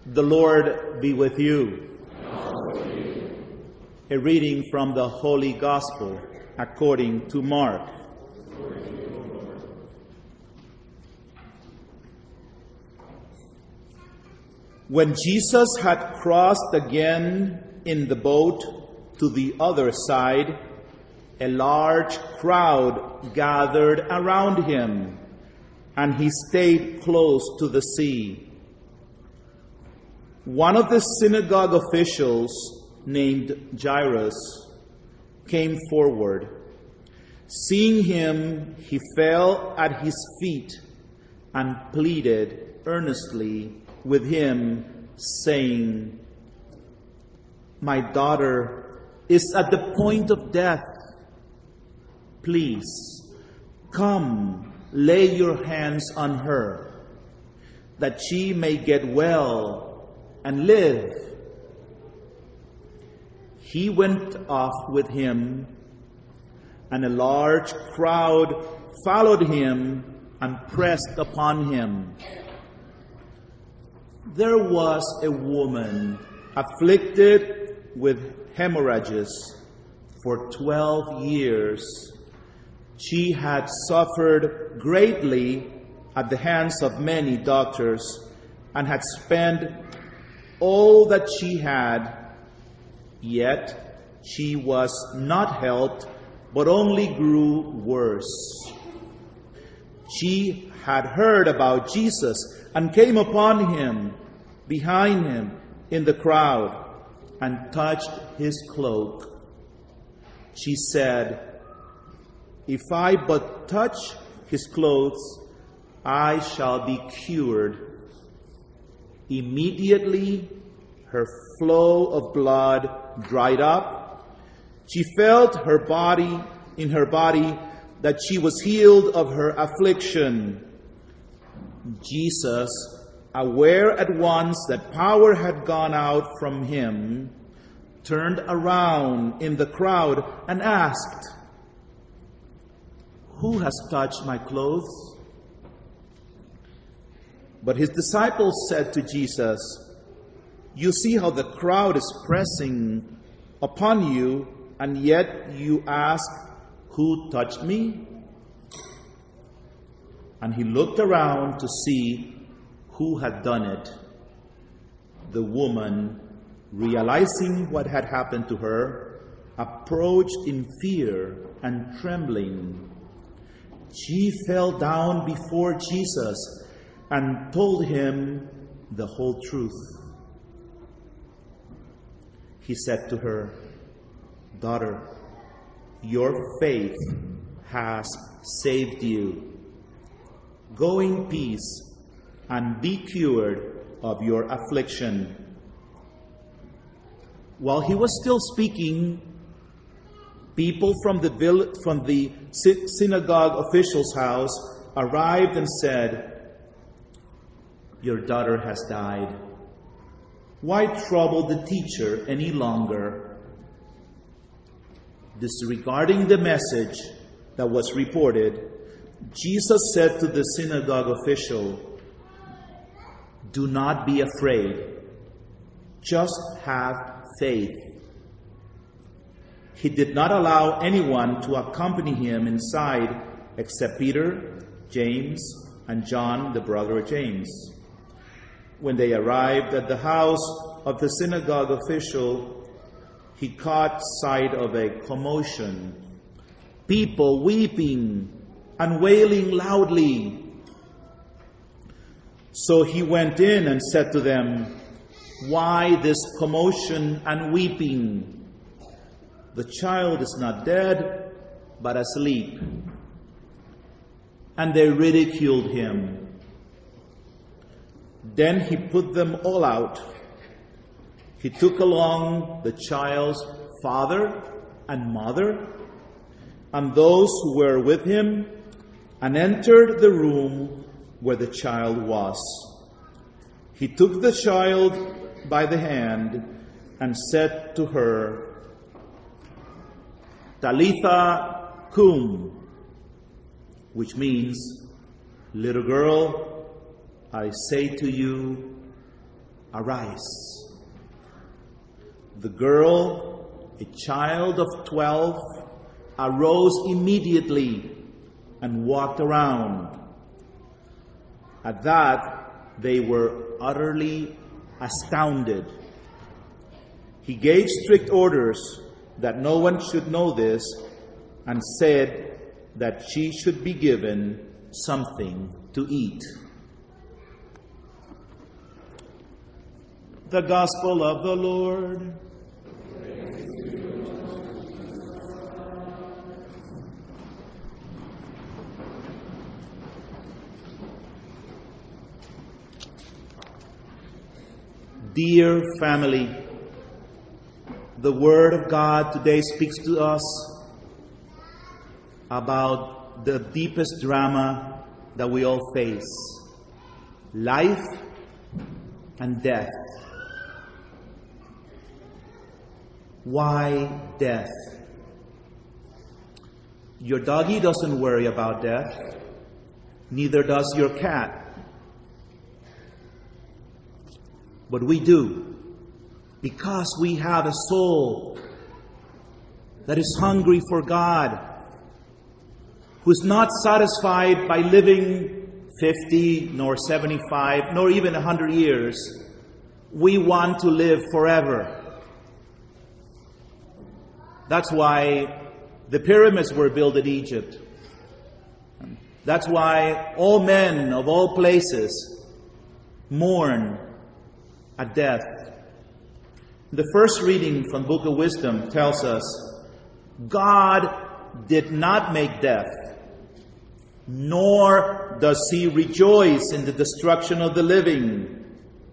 The Lord be with you. A reading from the Holy Gospel according to Mark. When Jesus had crossed again in the boat to the other side, a large crowd gathered around him, and he stayed close to the sea. One of the synagogue officials, named Jairus, came forward. Seeing him, he fell at his feet and pleaded earnestly with him, saying, "My daughter is at the point of death. Please, come, lay your hands on her, that she may get well and live." He went off with him, and a large crowd followed him and pressed upon him. There was a woman afflicted with hemorrhages for 12 years. She had suffered greatly at the hands of many doctors and had spent all that she had, yet she was not helped, but only grew worse. She had heard about Jesus and came upon him, behind him, in the crowd, and touched his cloak. She said, "If I but touch his clothes, I shall be cured." Immediately, her flow of blood dried up. She felt in her body that she was healed of her affliction. Jesus, aware at once that power had gone out from him, turned around in the crowd and asked, "Who has touched my clothes?" But his disciples said to Jesus, "You see how the crowd is pressing upon you, and yet you ask, 'Who touched me?'" And he looked around to see who had done it. The woman, realizing what had happened to her, approached in fear and trembling. She fell down before Jesus and told him the whole truth. He said to her, "Daughter, your faith has saved you. Go in peace and be cured of your affliction." While he was still speaking, people from the synagogue official's house arrived and said, "Your daughter has died. Why trouble the teacher any longer?" Disregarding the message that was reported, Jesus said to the synagogue official, "Do not be afraid. Just have faith." He did not allow anyone to accompany him inside except Peter, James, and John, the brother of James. When they arrived at the house of the synagogue official, he caught sight of a commotion, people weeping and wailing loudly. So he went in and said to them, "Why this commotion and weeping? The child is not dead, but asleep." And they ridiculed him. Then he put them all out. He took along the child's father and mother and those who were with him, and entered the room where the child was. He took the child by the hand and said to her, "Talitha cum," which means, "Little girl, I say to you, Arise. The girl, a child of 12, arose immediately and walked around. At that, they were utterly astounded. He gave strict orders that no one should know this, and said that she should be given something to eat. The Gospel of the Lord. Dear family, the Word of God today speaks to us about the deepest drama that we all face: life and death. Why death? Your doggy doesn't worry about death. Neither does your cat. But we do, because we have a soul that is hungry for God, who's not satisfied by living 50, nor 75, nor even 100 years. We want to live forever. That's why the pyramids were built in Egypt. That's why all men of all places mourn at death. The first reading from Book of Wisdom tells us, God did not make death, nor does He rejoice in the destruction of the living.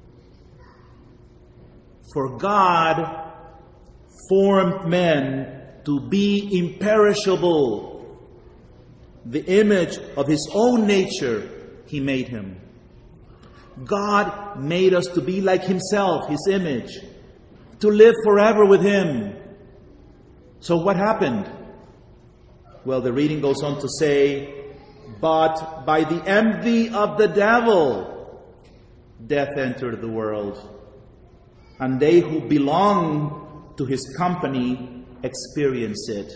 For God formed men to be imperishable. The image of His own nature, He made him. God made us to be like Himself, His image, to live forever with Him. So what happened? Well, the reading goes on to say, but by the envy of the devil, death entered the world, and they who belong to his company experience it.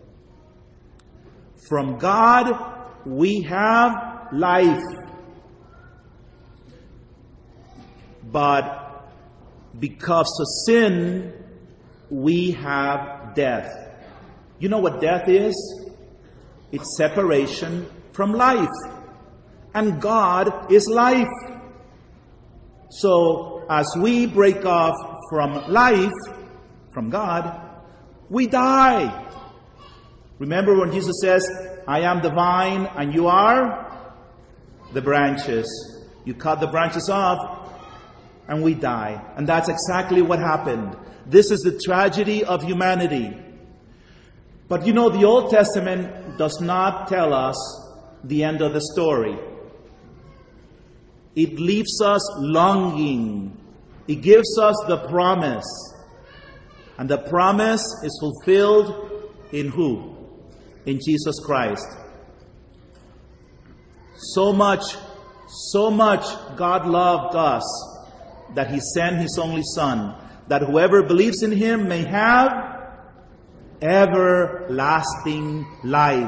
From God we have life, but because of sin we have death. You know what death is? It's separation from life. And God is life. So as we break off from life, from God, we die. Remember when Jesus says, I am the vine and you are the branches. You cut the branches off and we die. And that's exactly what happened. This is the tragedy of humanity. But you know, the Old Testament does not tell us the end of the story. It leaves us longing. It gives us the promise. And the promise is fulfilled in who? In Jesus Christ. So much God loved us that He sent His only Son, that whoever believes in Him may have everlasting life.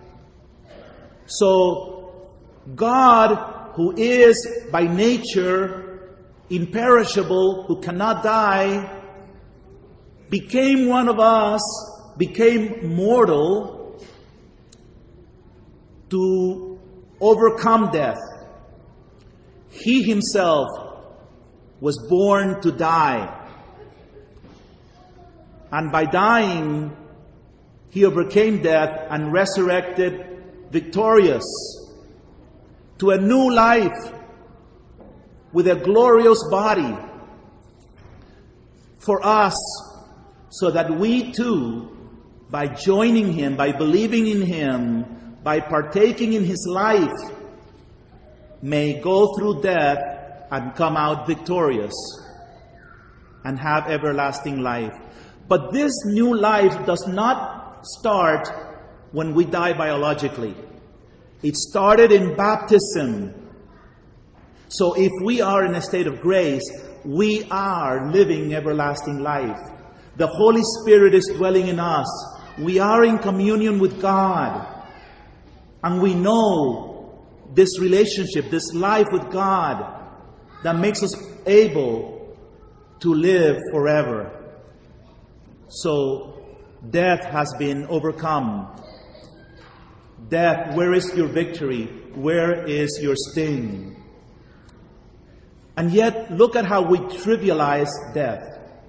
So God, who is by nature imperishable, who cannot die, became one of us, became mortal to overcome death. He Himself was born to die. And by dying, He overcame death and resurrected victorious to a new life with a glorious body for us, so that we too, by joining Him, by believing in Him, by partaking in His life, may go through death and come out victorious and have everlasting life. But this new life does not start when we die biologically. It started in baptism. So if we are in a state of grace, we are living everlasting life. The Holy Spirit is dwelling in us. We are in communion with God. And we know this relationship, this life with God that makes us able to live forever. So death has been overcome. Death, where is your victory? Where is your sting? And yet, look at how we trivialize death.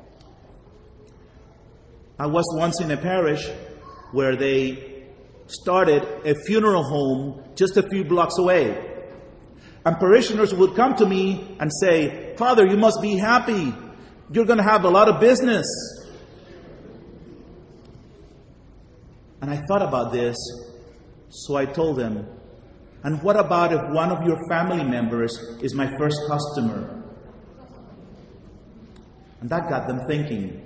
I was once in a parish where they started a funeral home just a few blocks away. And parishioners would come to me and say, "Father, you must be happy. You're going to have a lot of business." And I thought about this, so I told them, "And what about if one of your family members is my first customer?" And that got them thinking.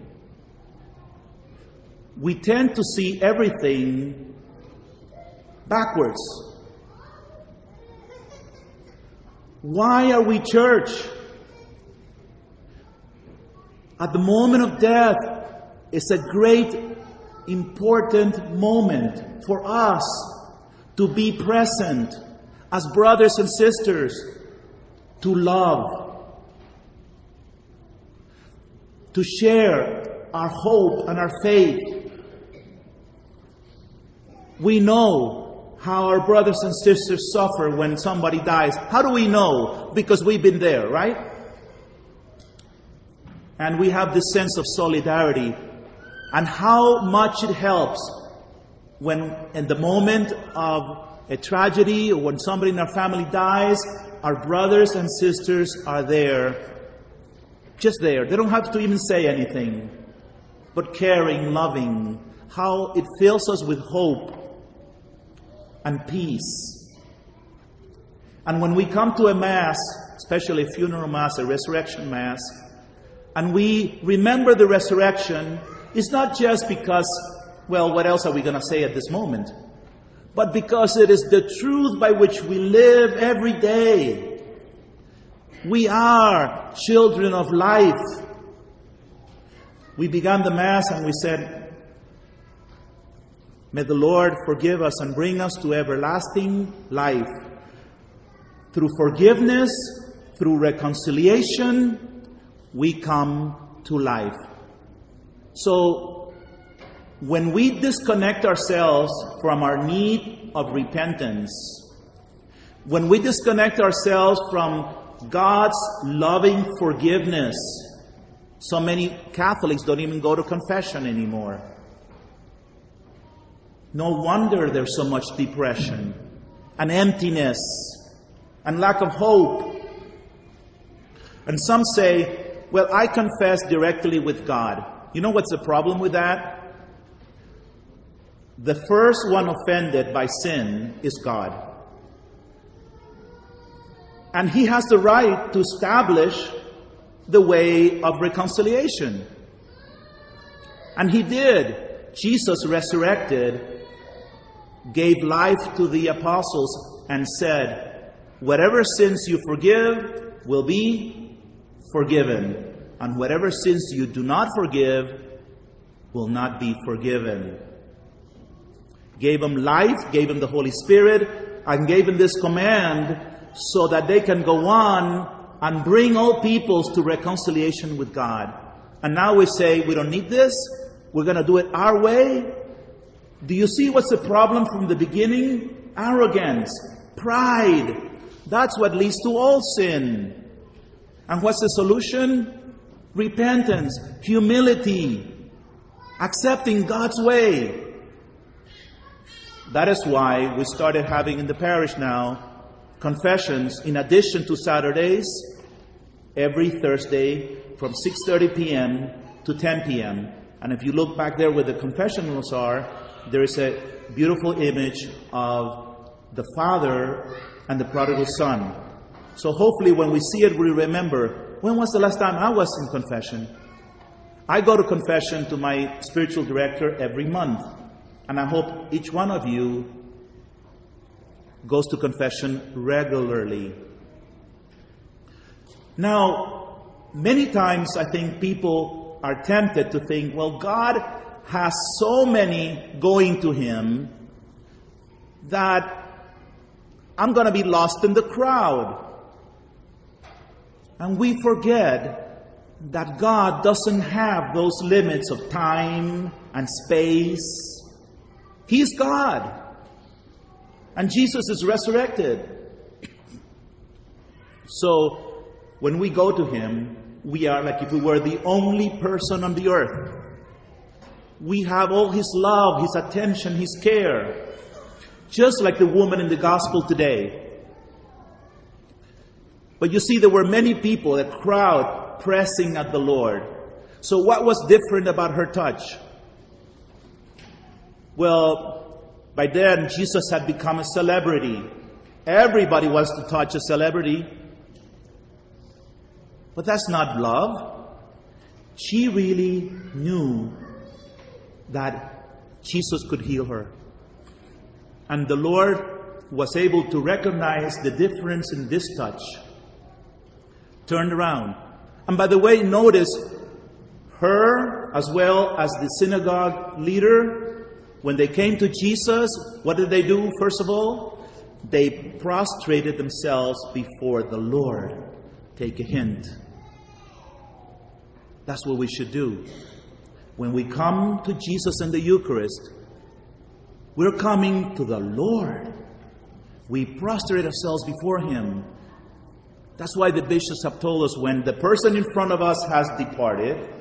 We tend to see everything backwards. Why are we church? At the moment of death, it's a great, important moment for us to be present as brothers and sisters, to love, to share our hope and our faith. We know how our brothers and sisters suffer when somebody dies. How do we know? Because we've been there, right? And we have this sense of solidarity. And how much it helps when in the moment of a tragedy or when somebody in our family dies, our brothers and sisters are there. Just there. They don't have to even say anything. But caring, loving. How it fills us with hope and peace. And when we come to a Mass, especially a funeral Mass, a resurrection Mass, and we remember the resurrection, it's not just because, well, what else are we going to say at this moment? But because it is the truth by which we live every day. We are children of life. We began the Mass and we said, "May the Lord forgive us and bring us to everlasting life. Through forgiveness, through reconciliation, we come to life." So, when we disconnect ourselves from our need of repentance, when we disconnect ourselves from God's loving forgiveness, so many Catholics don't even go to confession anymore. No wonder there's so much depression and emptiness and lack of hope. And some say, "Well, I confess directly with God." You know what's the problem with that? The first one offended by sin is God. And He has the right to establish the way of reconciliation. And He did. Jesus resurrected, gave life to the apostles, and said, "Whatever sins you forgive will be forgiven. And whatever sins you do not forgive will not be forgiven." Gave them life, gave them the Holy Spirit, and gave them this command so that they can go on and bring all peoples to reconciliation with God. And now we say, we don't need this. We're going to do it our way. Do you see what's the problem from the beginning? Arrogance, pride. That's what leads to all sin. And what's the solution? Repentance, humility, accepting God's way. That is why we started having in the parish now confessions in addition to Saturdays, every Thursday from 6:30 p.m. to 10 p.m. And if you look back there where the confessionals are, there is a beautiful image of the Father and the prodigal son. So hopefully when we see it, we remember, when was the last time I was in confession? I go to confession to my spiritual director every month. And I hope each one of you goes to confession regularly. Now, many times I think people are tempted to think, well, God has so many going to Him that I'm going to be lost in the crowd. And we forget that God doesn't have those limits of time and space. He's God. And Jesus is resurrected. So, when we go to Him, we are like if we were the only person on the earth. We have all His love, His attention, His care. Just like the woman in the gospel today. But you see, there were many people, a crowd, pressing at the Lord. So what was different about her touch? Well, by then, Jesus had become a celebrity. Everybody wants to touch a celebrity. But that's not love. She really knew that Jesus could heal her. And the Lord was able to recognize the difference in this touch. Turned around. And by the way, notice her as well as the synagogue leader, when they came to Jesus, what did they do first of all? They prostrated themselves before the Lord. Take a hint. That's what we should do. When we come to Jesus in the Eucharist, we're coming to the Lord. We prostrate ourselves before Him. That's why the bishops have told us when the person in front of us has departed,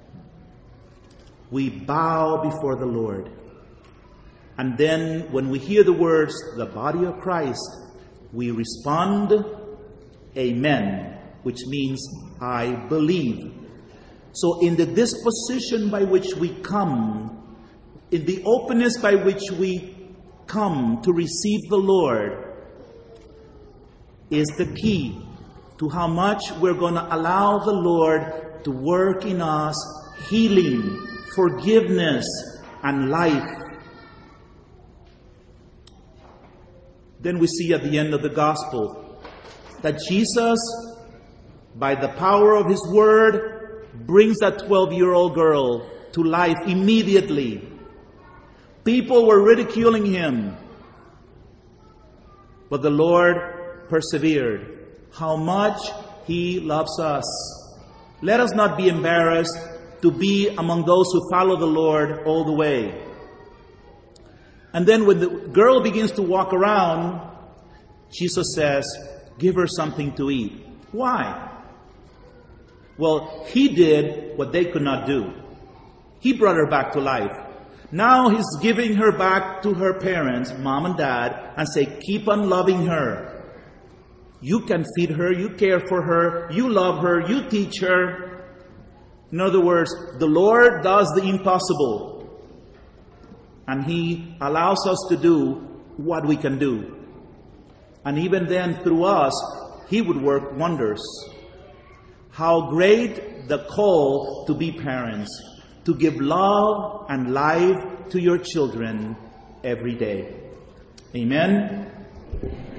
we bow before the Lord. And then when we hear the words, the body of Christ, we respond, Amen, which means I believe. So in the disposition by which we come, in the openness by which we come to receive the Lord, is the key to how much we're going to allow the Lord to work in us healing, forgiveness, and life. Then we see at the end of the gospel that Jesus, by the power of His word, brings that 12-year-old girl to life immediately. People were ridiculing Him, but the Lord persevered. How much He loves us. Let us not be embarrassed to be among those who follow the Lord all the way. And then when the girl begins to walk around, Jesus says, give her something to eat. Why? Well, He did what they could not do. He brought her back to life. Now He's giving her back to her parents, mom and dad, and say, keep on loving her. You can feed her, you care for her, you love her, you teach her. In other words, the Lord does the impossible. And He allows us to do what we can do. And even then, through us, He would work wonders. How great the call to be parents, to give love and life to your children every day. Amen.